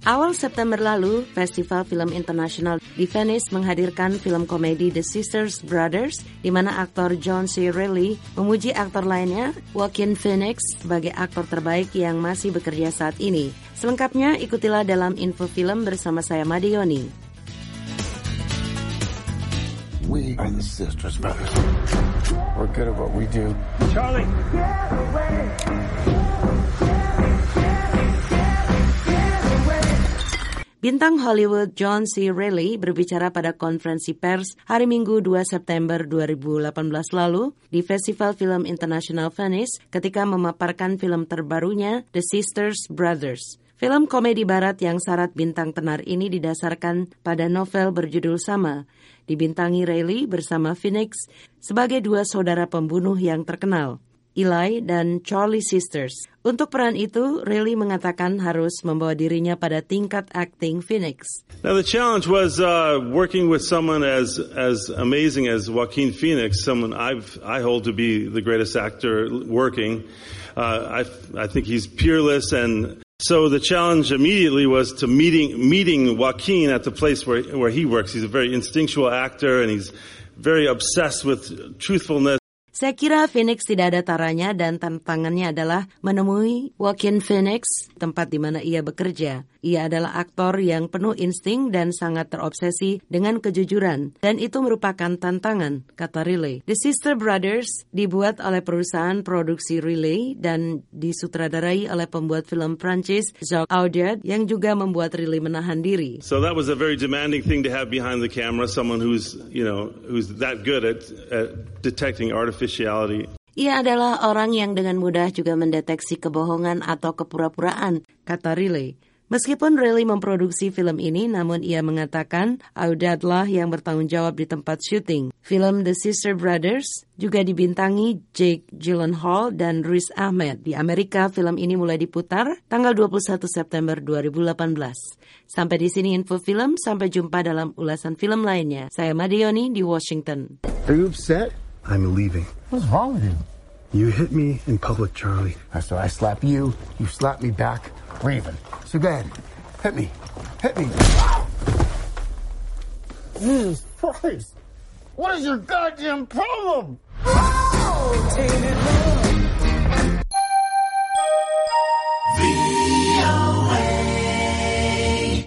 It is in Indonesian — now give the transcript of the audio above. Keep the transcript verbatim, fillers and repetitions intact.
Awal September lalu, Festival Film Internasional di Venice menghadirkan film komedi The Sisters Brothers, di mana aktor John C. Reilly memuji aktor lainnya, Joaquin Phoenix, sebagai aktor terbaik yang masih bekerja saat ini. Selengkapnya ikutilah dalam info film bersama saya Madioni. We are the Sisters Brothers. We're good at what we do. Charlie! Bintang Hollywood John C. Reilly berbicara pada konferensi pers hari Minggu dua September dua ribu delapan belas lalu di Festival Film Internasional Venice ketika memaparkan film terbarunya The Sisters Brothers. Film komedi barat yang syarat bintang tenar ini didasarkan pada novel berjudul sama, dibintangi Reilly bersama Phoenix sebagai dua saudara pembunuh yang terkenal, Eli dan Charlie Sisters. Untuk peran itu, Reilly mengatakan harus membawa dirinya pada tingkat acting Phoenix. Now the challenge was uh, working with someone as as amazing as Joaquin Phoenix, someone I've I hold to be the greatest actor working. Uh, I I think he's peerless, and so the challenge immediately was to meeting meeting Joaquin at the place where where he works. He's a very instinctual actor, and he's very obsessed with truthfulness. Saya kira Phoenix tidak ada taranya dan tantangannya adalah menemui Joaquin Phoenix, tempat di mana ia bekerja. Ia adalah aktor yang penuh insting dan sangat terobsesi dengan kejujuran. Dan itu merupakan tantangan, kata Reilly. The Sister Brothers dibuat oleh perusahaan produksi Reilly dan disutradarai oleh pembuat film Prancis Jacques Audiard yang juga membuat Reilly menahan diri. So that was a very demanding thing to have behind the camera, someone who's, you know, who's that good at, at detecting artificiality. Ia adalah orang yang dengan mudah juga mendeteksi kebohongan atau kepura-puraan, kata Reilly. Meskipun Reilly memproduksi film ini, namun ia mengatakan Audiardlah yang bertanggung jawab di tempat syuting. Film The Sister Brothers juga dibintangi Jake Gyllenhaal dan Riz Ahmed. Di Amerika, film ini mulai diputar tanggal dua puluh satu September dua ribu delapan belas. Sampai di sini info film, sampai jumpa dalam ulasan film lainnya. Saya Madioni di Washington. Are you upset? I'm leaving. What's wrong with you? You hit me in public, Charlie. So I slap you, you slap me back. We're even. So go ahead. Hit me. Hit me. Jesus Christ. What is your goddamn problem? Oh,